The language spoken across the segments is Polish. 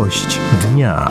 Gość dnia.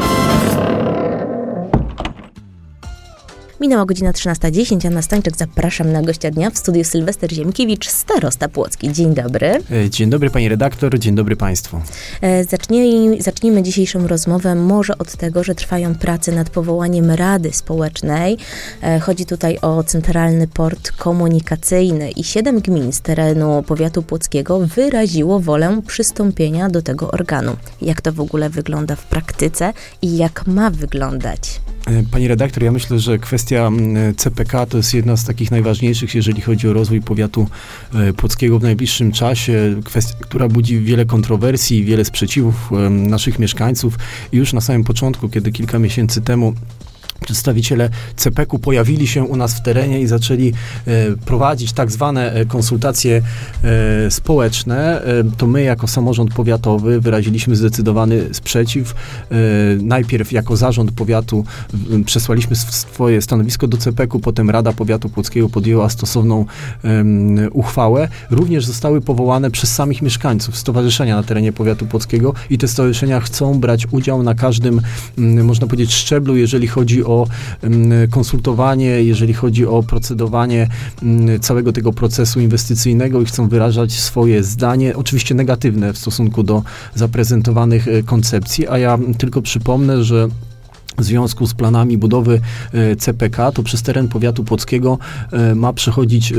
Minęła godzina 13:10, Anna Stańczyk, zapraszam na gościa dnia w studiu Sylwester Ziemkiewicz, starosta płocki. Dzień dobry. Dzień dobry pani redaktor, dzień dobry państwu. Zacznijmy dzisiejszą rozmowę może od tego, że trwają prace nad powołaniem Rady Społecznej. Chodzi tutaj o Centralny Port Komunikacyjny i 7 gmin z terenu powiatu płockiego wyraziło wolę przystąpienia do tego organu. Jak to w ogóle wygląda w praktyce i jak ma wyglądać? Pani redaktor, ja myślę, że kwestia CPK to jest jedna z takich najważniejszych, jeżeli chodzi o rozwój powiatu płockiego w najbliższym czasie. Kwestia, która budzi wiele kontrowersji, wiele sprzeciwów naszych mieszkańców. I już na samym początku, kiedy kilka miesięcy temu przedstawiciele CPK-u pojawili się u nas w terenie i zaczęli prowadzić tak zwane konsultacje społeczne, to my jako samorząd powiatowy wyraziliśmy zdecydowany sprzeciw. Najpierw jako zarząd powiatu przesłaliśmy swoje stanowisko do CPK-u, potem Rada Powiatu Płockiego podjęła stosowną uchwałę. Również zostały powołane przez samych mieszkańców stowarzyszenia na terenie powiatu płockiego i te stowarzyszenia chcą brać udział na każdym, można powiedzieć, szczeblu, jeżeli chodzi o konsultowanie, jeżeli chodzi o procedowanie całego tego procesu inwestycyjnego i chcą wyrażać swoje zdanie, oczywiście negatywne w stosunku do zaprezentowanych koncepcji, a ja tylko przypomnę, że w związku z planami budowy CPK, to przez teren powiatu płockiego ma przechodzić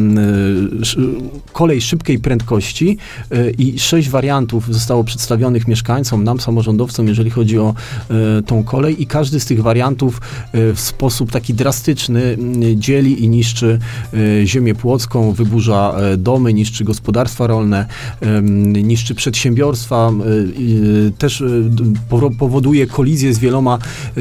kolej szybkiej prędkości i 6 wariantów zostało przedstawionych mieszkańcom, nam, samorządowcom, jeżeli chodzi o tą kolej i każdy z tych wariantów w sposób taki drastyczny dzieli i niszczy ziemię płocką, wyburza domy, niszczy gospodarstwa rolne, niszczy przedsiębiorstwa, też powoduje kolizję z wieloma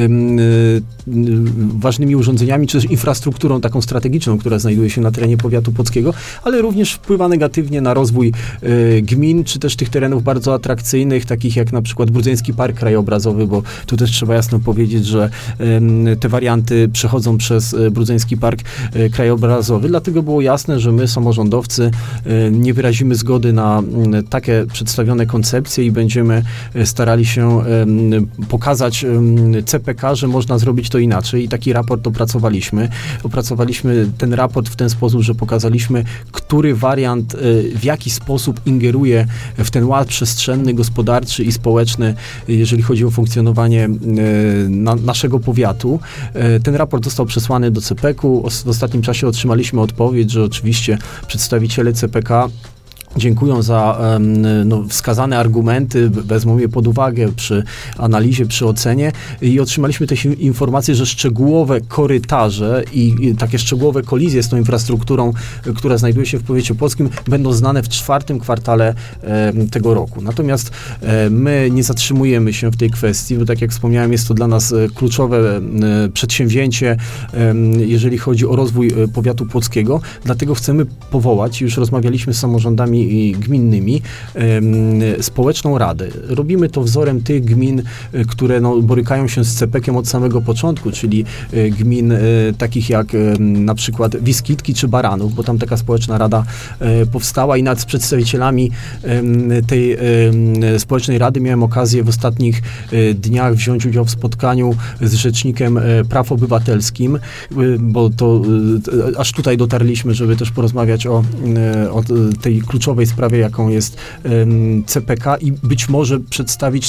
ważnymi urządzeniami, czy też infrastrukturą taką strategiczną, która znajduje się na terenie powiatu płockiego, ale również wpływa negatywnie na rozwój gmin, czy też tych terenów bardzo atrakcyjnych, takich jak na przykład Brudzeński Park Krajobrazowy, bo tu też trzeba jasno powiedzieć, że te warianty przechodzą przez Brudzeński Park Krajobrazowy, dlatego było jasne, że my, samorządowcy, nie wyrazimy zgody na takie przedstawione koncepcje i będziemy starali się pokazać CPK, że można zrobić to inaczej i taki raport opracowaliśmy. Opracowaliśmy ten raport w ten sposób, że pokazaliśmy, który wariant w jaki sposób ingeruje w ten ład przestrzenny, gospodarczy i społeczny, jeżeli chodzi o funkcjonowanie naszego powiatu. Ten raport został przesłany do CPK-u. W ostatnim czasie otrzymaliśmy odpowiedź, że oczywiście przedstawiciele CPK dziękują za wskazane argumenty, wezmą je pod uwagę przy analizie, przy ocenie i otrzymaliśmy też informację, że szczegółowe korytarze i takie szczegółowe kolizje z tą infrastrukturą, która znajduje się w powiecie płockim, będą znane w 4. kwartale tego roku. Natomiast my nie zatrzymujemy się w tej kwestii, bo tak jak wspomniałem, jest to dla nas kluczowe przedsięwzięcie, jeżeli chodzi o rozwój powiatu płockiego, dlatego chcemy powołać, już rozmawialiśmy z samorządami gminnymi, społeczną radę. Robimy to wzorem tych gmin, które borykają się z CPK-iem od samego początku, czyli gmin takich jak na przykład Wiskitki czy Baranów, bo tam taka społeczna rada powstała i nawet z przedstawicielami tej społecznej rady miałem okazję w ostatnich dniach wziąć udział w spotkaniu z Rzecznikiem Praw Obywatelskim, bo to aż tutaj dotarliśmy, żeby też porozmawiać o tej kluczowej sprawie, jaką jest CPK i być może przedstawić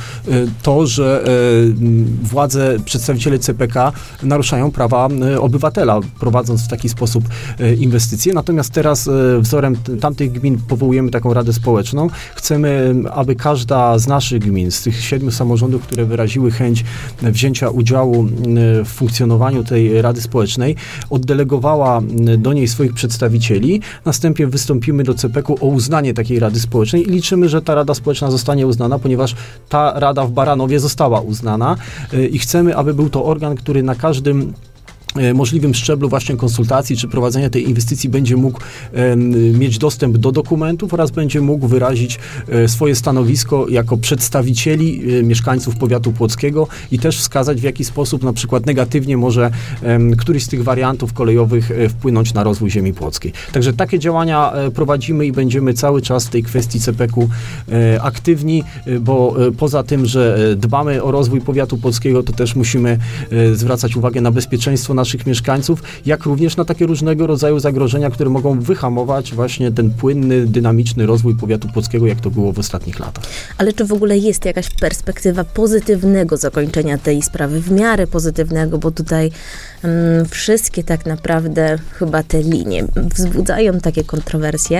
to, że przedstawiciele CPK naruszają prawa obywatela, prowadząc w taki sposób inwestycje. Natomiast teraz wzorem tamtych gmin powołujemy taką radę społeczną. Chcemy, aby każda z naszych gmin, z tych 7 samorządów, które wyraziły chęć wzięcia udziału w funkcjonowaniu tej rady społecznej, oddelegowała do niej swoich przedstawicieli. Następnie wystąpimy do CPK-u o uznanie takiej rady społecznej i liczymy, że ta rada społeczna zostanie uznana, ponieważ ta rada w Baranowie została uznana i chcemy, aby był to organ, który na każdym możliwym szczeblu właśnie konsultacji czy prowadzenia tej inwestycji będzie mógł mieć dostęp do dokumentów oraz będzie mógł wyrazić swoje stanowisko jako przedstawicieli mieszkańców powiatu płockiego i też wskazać, w jaki sposób na przykład negatywnie może któryś z tych wariantów kolejowych wpłynąć na rozwój ziemi płockiej. Także takie działania prowadzimy i będziemy cały czas w tej kwestii CPK-u aktywni, bo poza tym, że dbamy o rozwój powiatu płockiego, to też musimy zwracać uwagę na bezpieczeństwo naszych mieszkańców, jak również na takie różnego rodzaju zagrożenia, które mogą wyhamować właśnie ten płynny, dynamiczny rozwój powiatu płockiego, jak to było w ostatnich latach. Ale czy w ogóle jest jakaś perspektywa pozytywnego zakończenia tej sprawy, w miarę pozytywnego, bo tutaj wszystkie tak naprawdę chyba te linie wzbudzają takie kontrowersje.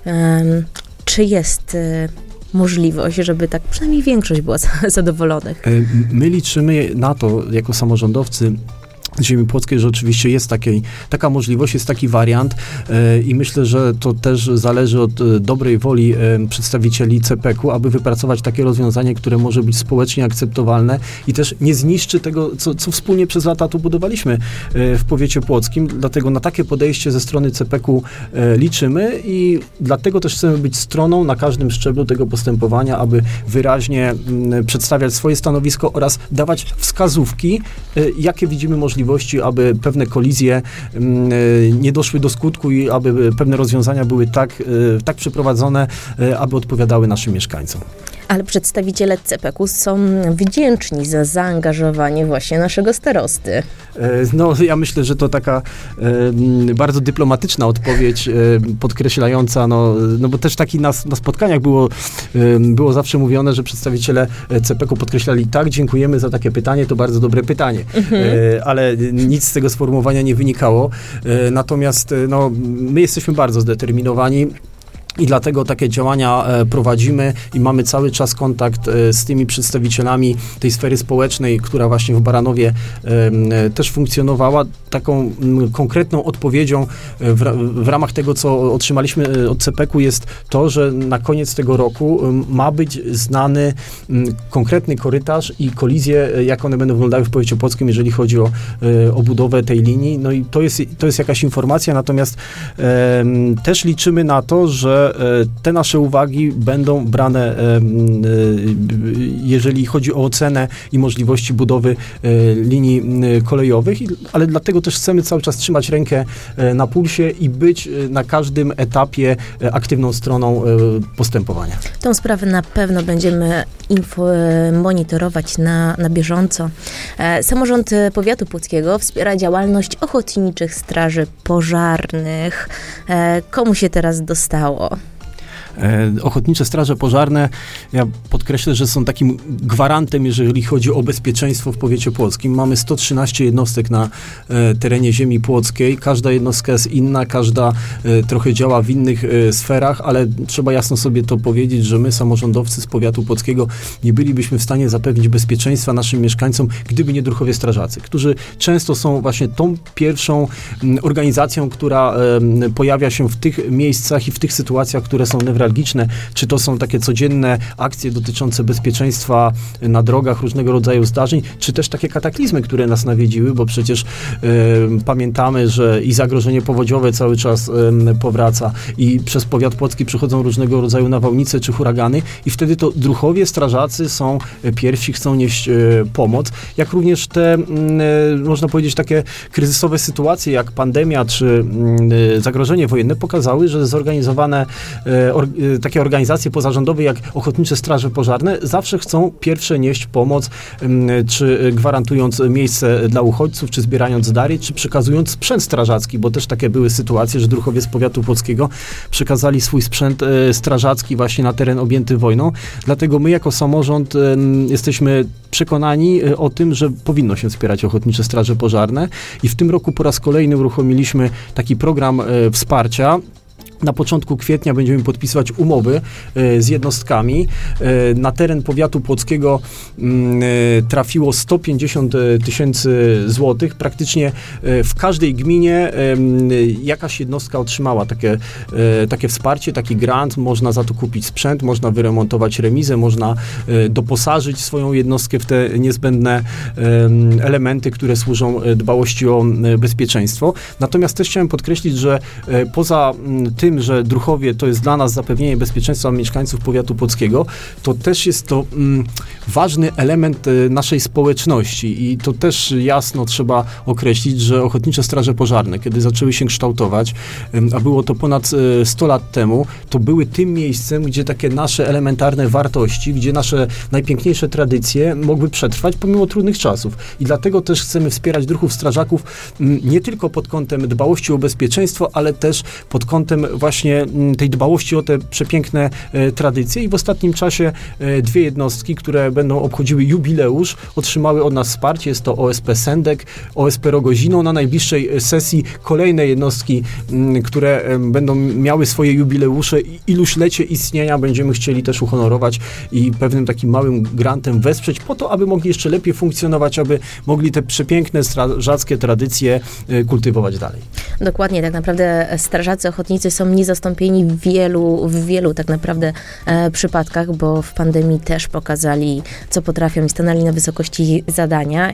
Czy jest możliwość, żeby tak przynajmniej większość była zadowolonych? My liczymy na to, jako samorządowcy ziemi płockiej, że oczywiście jest taka możliwość, jest taki wariant i myślę, że to też zależy od dobrej woli przedstawicieli CPK-u, aby wypracować takie rozwiązanie, które może być społecznie akceptowalne i też nie zniszczy tego, co wspólnie przez lata tu budowaliśmy w powiecie płockim. Dlatego na takie podejście ze strony CPK-u liczymy i dlatego też chcemy być stroną na każdym szczeblu tego postępowania, aby wyraźnie przedstawiać swoje stanowisko oraz dawać wskazówki, jakie widzimy możliwości, aby pewne kolizje nie doszły do skutku i aby pewne rozwiązania były tak przeprowadzone, aby odpowiadały naszym mieszkańcom. Ale przedstawiciele CPK-u są wdzięczni za zaangażowanie właśnie naszego starosty. No, ja myślę, że to taka bardzo dyplomatyczna odpowiedź, podkreślająca, no bo też taki na spotkaniach było zawsze mówione, że przedstawiciele CPK-u podkreślali, tak, dziękujemy za takie pytanie, to bardzo dobre pytanie, ale nic z tego sformułowania nie wynikało. Natomiast no, my jesteśmy bardzo zdeterminowani. I dlatego takie działania prowadzimy i mamy cały czas kontakt z tymi przedstawicielami tej sfery społecznej, która właśnie w Baranowie też funkcjonowała. Taką konkretną odpowiedzią w ramach tego, co otrzymaliśmy od CPK-u, jest to, że na koniec tego roku ma być znany konkretny korytarz i kolizje, jak one będą wyglądały w powiecie płockim, jeżeli chodzi o budowę tej linii. No i to jest jakaś informacja, natomiast też liczymy na to, że te nasze uwagi będą brane, jeżeli chodzi o ocenę i możliwości budowy linii kolejowych, ale dlatego też chcemy cały czas trzymać rękę na pulsie i być na każdym etapie aktywną stroną postępowania. Tą sprawę na pewno będziemy monitorować na bieżąco. Samorząd Powiatu Płockiego wspiera działalność ochotniczych straży pożarnych. Komu się teraz dostało? Ochotnicze straże pożarne, ja podkreślę, że są takim gwarantem, jeżeli chodzi o bezpieczeństwo w powiecie płockim. Mamy 113 jednostek na terenie ziemi płockiej. Każda jednostka jest inna, każda trochę działa w innych sferach, ale trzeba jasno sobie to powiedzieć, że my, samorządowcy z powiatu płockiego, nie bylibyśmy w stanie zapewnić bezpieczeństwa naszym mieszkańcom, gdyby nie druhowie strażacy, którzy często są właśnie tą pierwszą organizacją, która pojawia się w tych miejscach i w tych sytuacjach, które są newralgiczne. Czy to są takie codzienne akcje dotyczące bezpieczeństwa na drogach, różnego rodzaju zdarzeń, czy też takie kataklizmy, które nas nawiedziły, bo przecież pamiętamy, że i zagrożenie powodziowe cały czas powraca i przez powiat płocki przychodzą różnego rodzaju nawałnice czy huragany i wtedy to druhowie strażacy są pierwsi, chcą nieść pomoc, jak również te, można powiedzieć, takie kryzysowe sytuacje, jak pandemia czy zagrożenie wojenne pokazały, że zorganizowane takie organizacje pozarządowe jak Ochotnicze Straże Pożarne zawsze chcą pierwsze nieść pomoc, czy gwarantując miejsce dla uchodźców, czy zbierając dary, czy przekazując sprzęt strażacki, bo też takie były sytuacje, że druhowie z powiatu płockiego przekazali swój sprzęt strażacki właśnie na teren objęty wojną. Dlatego my jako samorząd jesteśmy przekonani o tym, że powinno się wspierać Ochotnicze Straże Pożarne i w tym roku po raz kolejny uruchomiliśmy taki program wsparcia, Na początku kwietnia będziemy podpisywać umowy z jednostkami. Na teren powiatu płockiego trafiło 150 tysięcy złotych. Praktycznie w każdej gminie jakaś jednostka otrzymała takie wsparcie, taki grant. Można za to kupić sprzęt, można wyremontować remizę, można doposażyć swoją jednostkę w te niezbędne elementy, które służą dbałości o bezpieczeństwo. Natomiast też chciałem podkreślić, że poza tym, że Druchowie to jest dla nas zapewnienie bezpieczeństwa mieszkańców powiatu płockiego, to też jest to ważny element naszej społeczności i to też jasno trzeba określić, że Ochotnicze Straże Pożarne, kiedy zaczęły się kształtować, a było to ponad 100 lat temu, to były tym miejscem, gdzie takie nasze elementarne wartości, gdzie nasze najpiękniejsze tradycje mogły przetrwać pomimo trudnych czasów. I dlatego też chcemy wspierać druhów strażaków nie tylko pod kątem dbałości o bezpieczeństwo, ale też pod kątem właśnie tej dbałości o te przepiękne tradycje i w ostatnim czasie 2 jednostki, które będą obchodziły jubileusz, otrzymały od nas wsparcie. Jest to OSP Sendek, OSP Rogozino. Na najbliższej sesji kolejne jednostki, które będą miały swoje jubileusze i iluślecie istnienia będziemy chcieli też uhonorować i pewnym takim małym grantem wesprzeć po to, aby mogli jeszcze lepiej funkcjonować, aby mogli te przepiękne strażackie tradycje kultywować dalej. Dokładnie, tak naprawdę strażacy ochotnicy są niezastąpieni w wielu tak naprawdę przypadkach, bo w pandemii też pokazali, co potrafią i stanęli na wysokości zadania.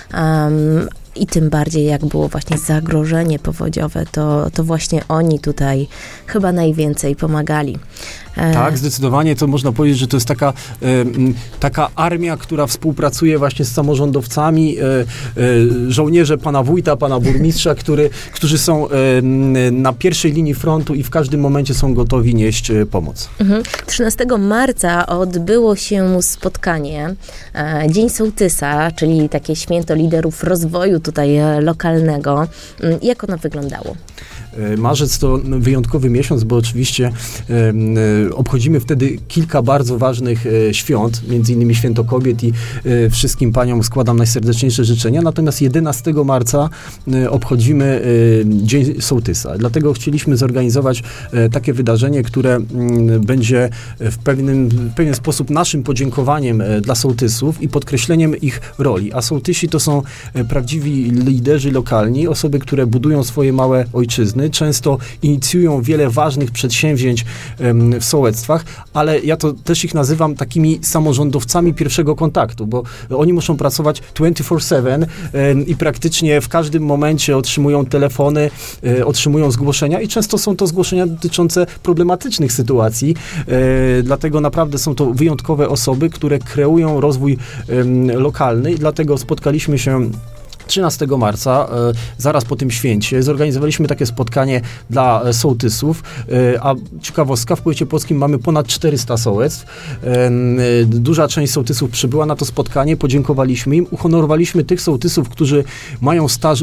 I tym bardziej, jak było właśnie zagrożenie powodziowe, to właśnie oni tutaj chyba najwięcej pomagali. Tak, zdecydowanie to można powiedzieć, że to jest taka armia, która współpracuje właśnie z samorządowcami, żołnierze pana wójta, pana burmistrza, którzy są na pierwszej linii frontu i w każdym momencie są gotowi nieść pomoc. 13 marca odbyło się spotkanie Dzień Sołtysa, czyli takie święto liderów rozwoju tutaj lokalnego. Jak ono wyglądało? Marzec to wyjątkowy miesiąc, bo oczywiście obchodzimy wtedy kilka bardzo ważnych świąt, między innymi Święto Kobiet i wszystkim paniom składam najserdeczniejsze życzenia. Natomiast 11 marca obchodzimy Dzień Sołtysa. Dlatego chcieliśmy zorganizować takie wydarzenie, które będzie w pewien sposób naszym podziękowaniem dla sołtysów i podkreśleniem ich roli. A sołtysi to są prawdziwi liderzy lokalni, osoby, które budują swoje małe ojczyzny, często inicjują wiele ważnych przedsięwzięć w sołectwach, ale ja to też ich nazywam takimi samorządowcami pierwszego kontaktu, bo oni muszą pracować 24/7 i praktycznie w każdym momencie otrzymują telefony, otrzymują zgłoszenia i często są to zgłoszenia dotyczące problematycznych sytuacji, dlatego naprawdę są to wyjątkowe osoby, które kreują rozwój lokalny i dlatego spotkaliśmy się 13 marca, zaraz po tym święcie, zorganizowaliśmy takie spotkanie dla sołtysów, a ciekawostka, w powiecie płockim mamy ponad 400 sołectw. Duża część sołtysów przybyła na to spotkanie, podziękowaliśmy im, uhonorowaliśmy tych sołtysów, którzy mają staż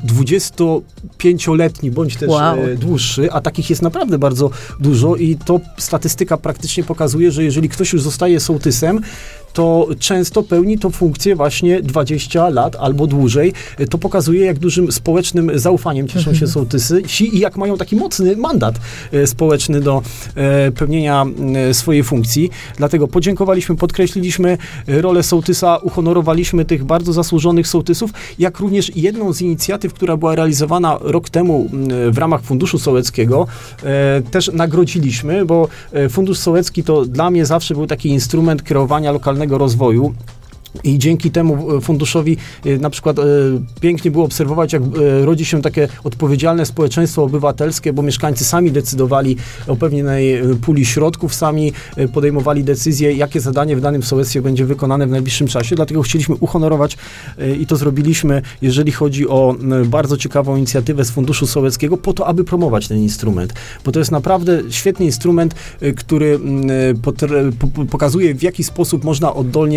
25-letni, bądź też dłuższy, a takich jest naprawdę bardzo dużo i to statystyka praktycznie pokazuje, że jeżeli ktoś już zostaje sołtysem, to często pełni to funkcję właśnie 20 lat albo dłużej. To pokazuje, jak dużym społecznym zaufaniem cieszą się sołtysy i jak mają taki mocny mandat społeczny do pełnienia swojej funkcji. Dlatego podziękowaliśmy, podkreśliliśmy rolę sołtysa, uhonorowaliśmy tych bardzo zasłużonych sołtysów, jak również jedną z inicjatyw, która była realizowana rok temu w ramach Funduszu Sołeckiego, też nagrodziliśmy, bo Fundusz Sołecki to dla mnie zawsze był taki instrument kreowania lokalnego rozwoju. I dzięki temu funduszowi na przykład pięknie było obserwować, jak rodzi się takie odpowiedzialne społeczeństwo obywatelskie, bo mieszkańcy sami decydowali o pewnej puli środków, sami podejmowali decyzje, jakie zadanie w danym sołectwie będzie wykonane w najbliższym czasie. Dlatego chcieliśmy uhonorować i to zrobiliśmy, jeżeli chodzi o bardzo ciekawą inicjatywę z Funduszu Sołeckiego, po to, aby promować ten instrument. Bo to jest naprawdę świetny instrument, który pokazuje, w jaki sposób można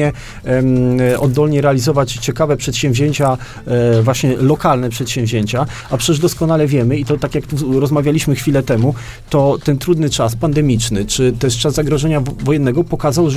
oddolnie realizować ciekawe przedsięwzięcia, właśnie lokalne przedsięwzięcia, a przecież doskonale wiemy i to tak jak tu rozmawialiśmy chwilę temu, to ten trudny czas pandemiczny, czy też czas zagrożenia wojennego pokazał, że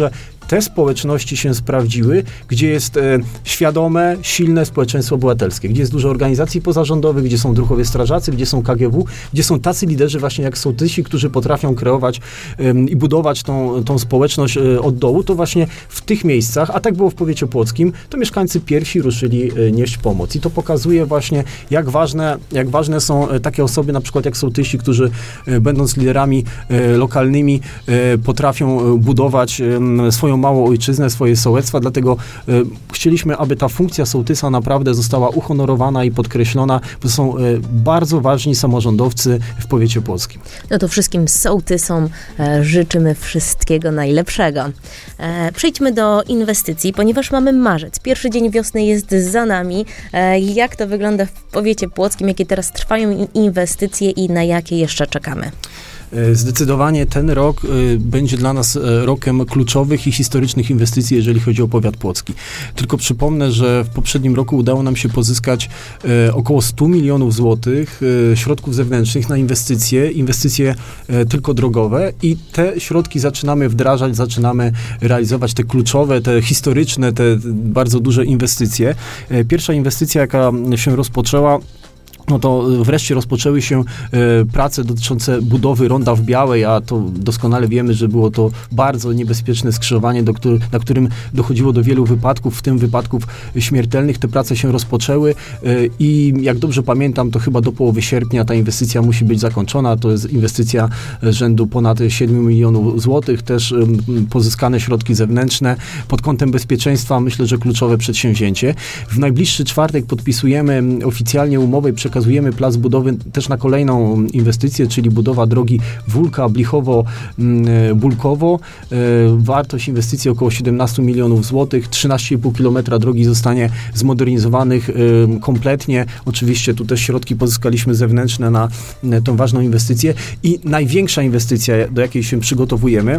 te społeczności się sprawdziły, gdzie jest świadome, silne społeczeństwo obywatelskie, gdzie jest dużo organizacji pozarządowych, gdzie są druhowie strażacy, gdzie są KGW, gdzie są tacy liderzy właśnie jak sołtysi, którzy potrafią kreować i budować tą społeczność od dołu, to właśnie w tych miejscach, a tak było w powiecie płockim, to mieszkańcy pierwsi ruszyli nieść pomoc. I to pokazuje właśnie, jak ważne są takie osoby, na przykład jak sołtysi, którzy będąc liderami lokalnymi potrafią budować swoją małą ojczyznę, swoje sołectwa, dlatego chcieliśmy, aby ta funkcja sołtysa naprawdę została uhonorowana i podkreślona, bo są bardzo ważni samorządowcy w powiecie płockim. No to wszystkim sołtysom życzymy wszystkiego najlepszego. Przejdźmy do inwestycji, ponieważ mamy marzec. Pierwszy dzień wiosny jest za nami. Jak to wygląda w powiecie płockim? Jakie teraz trwają inwestycje i na jakie jeszcze czekamy? Zdecydowanie ten rok będzie dla nas rokiem kluczowych i historycznych inwestycji, jeżeli chodzi o powiat płocki. Tylko przypomnę, że w poprzednim roku udało nam się pozyskać około 100 milionów złotych środków zewnętrznych na inwestycje tylko drogowe i te środki zaczynamy wdrażać, zaczynamy realizować te kluczowe, te historyczne, te bardzo duże inwestycje. Pierwsza inwestycja, jaka się rozpoczęła, no to wreszcie rozpoczęły się prace dotyczące budowy ronda w Białej, a to doskonale wiemy, że było to bardzo niebezpieczne skrzyżowanie, na którym dochodziło do wielu wypadków, w tym wypadków śmiertelnych. Te prace się rozpoczęły i jak dobrze pamiętam, to chyba do połowy sierpnia ta inwestycja musi być zakończona. To jest inwestycja rzędu ponad 7 milionów złotych, też pozyskane środki zewnętrzne. Pod kątem bezpieczeństwa myślę, że kluczowe przedsięwzięcie. W najbliższy czwartek podpisujemy oficjalnie umowę i przekazujemy plac budowy też na kolejną inwestycję, czyli budowa drogi Wólka-Blichowo-Bulkowo. Wartość inwestycji około 17 milionów złotych. 13,5 kilometra drogi zostanie zmodernizowanych kompletnie. Oczywiście tu też środki pozyskaliśmy zewnętrzne na tą ważną inwestycję. I największa inwestycja, do jakiej się przygotowujemy,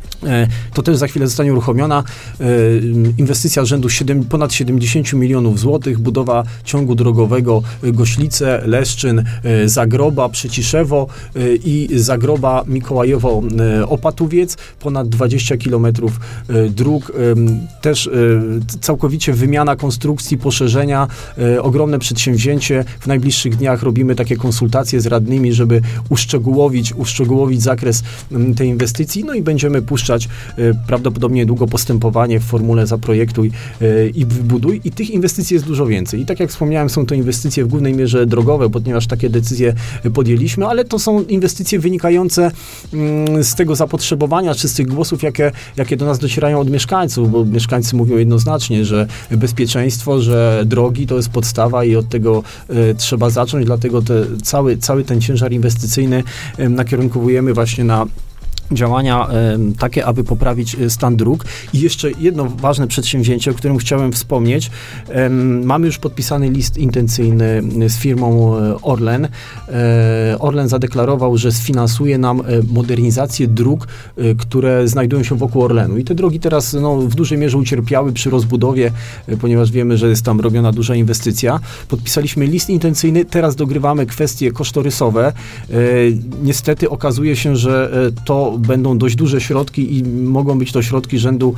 to też za chwilę zostanie uruchomiona. Inwestycja rzędu ponad 70 milionów złotych, budowa ciągu drogowego Goślice, Leszczyn, Zagroba, Przyciszewo i Zagroba, Mikołajewo, Opatowiec, ponad 20 kilometrów dróg, też całkowicie wymiana konstrukcji, poszerzenia, ogromne przedsięwzięcie. W najbliższych dniach robimy takie konsultacje z radnymi, żeby uszczegółowić zakres tej inwestycji, no i będziemy puszczać prawdopodobnie długo postępowanie w formule zaprojektuj i wybuduj i tych inwestycji jest dużo więcej. I tak jak wspomniałem, są to inwestycje w głównej mierze drogowe, ponieważ takie decyzje podjęliśmy, ale to są inwestycje wynikające z tego zapotrzebowania, czy z tych głosów, jakie do nas docierają od mieszkańców, bo mieszkańcy mówią jednoznacznie, że bezpieczeństwo, że drogi to jest podstawa i od tego trzeba zacząć, dlatego cały ten ciężar inwestycyjny nakierunkowujemy właśnie na działania takie, aby poprawić stan dróg. I jeszcze jedno ważne przedsięwzięcie, o którym chciałem wspomnieć. Mamy już podpisany list intencyjny z firmą Orlen. Orlen zadeklarował, że sfinansuje nam modernizację dróg, które znajdują się wokół Orlenu. I te drogi teraz w dużej mierze ucierpiały przy rozbudowie, ponieważ wiemy, że jest tam robiona duża inwestycja. Podpisaliśmy list intencyjny, teraz dogrywamy kwestie kosztorysowe. Niestety okazuje się, że to będą dość duże środki i mogą być to środki rzędu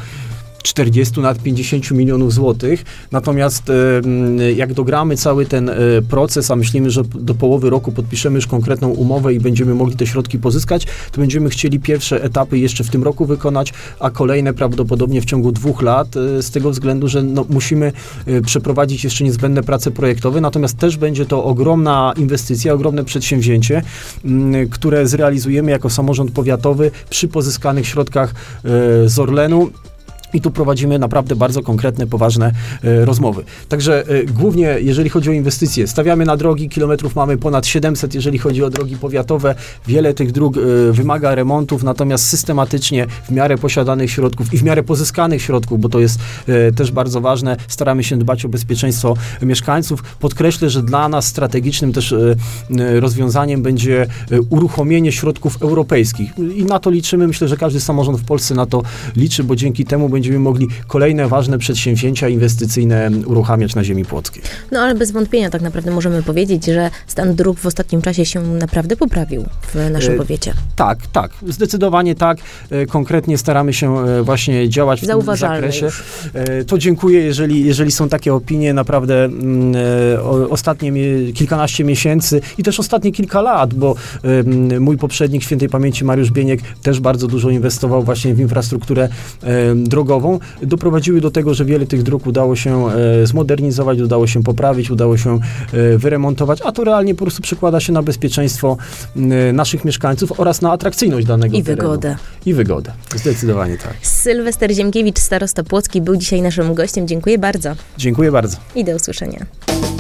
40 nad 50 milionów złotych. Natomiast jak dogramy cały ten proces, a myślimy, że do połowy roku podpiszemy już konkretną umowę i będziemy mogli te środki pozyskać, to będziemy chcieli pierwsze etapy jeszcze w tym roku wykonać, a kolejne prawdopodobnie w ciągu 2 lat, z tego względu, że musimy przeprowadzić jeszcze niezbędne prace projektowe, natomiast też będzie to ogromna inwestycja, ogromne przedsięwzięcie, które zrealizujemy jako samorząd powiatowy przy pozyskanych środkach z Orlenu. I tu prowadzimy naprawdę bardzo konkretne, poważne rozmowy. Także głównie, jeżeli chodzi o inwestycje, stawiamy na drogi, kilometrów mamy ponad 700, jeżeli chodzi o drogi powiatowe. Wiele tych dróg wymaga remontów, natomiast systematycznie w miarę posiadanych środków i w miarę pozyskanych środków, bo to jest też bardzo ważne, staramy się dbać o bezpieczeństwo mieszkańców. Podkreślę, że dla nas strategicznym też rozwiązaniem będzie uruchomienie środków europejskich. I na to liczymy. Myślę, że każdy samorząd w Polsce na to liczy, bo dzięki temu będziemy mogli kolejne ważne przedsięwzięcia inwestycyjne uruchamiać na ziemi płockiej. No ale bez wątpienia tak naprawdę możemy powiedzieć, że stan dróg w ostatnim czasie się naprawdę poprawił w naszym powiecie. Tak, zdecydowanie tak. Konkretnie staramy się właśnie działać w tym zakresie. To dziękuję, jeżeli są takie opinie, naprawdę ostatnie kilkanaście miesięcy i też ostatnie kilka lat, bo mój poprzednik świętej pamięci Mariusz Bieniek też bardzo dużo inwestował właśnie w infrastrukturę drogową, doprowadziły do tego, że wiele tych dróg udało się zmodernizować, udało się poprawić, udało się wyremontować, a to realnie po prostu przekłada się na bezpieczeństwo naszych mieszkańców oraz na atrakcyjność danego terenu. Wygodę. I wygodę. Zdecydowanie tak. Sylwester Ziemkiewicz, starosta płocki, był dzisiaj naszym gościem. Dziękuję bardzo. Dziękuję bardzo. I do usłyszenia.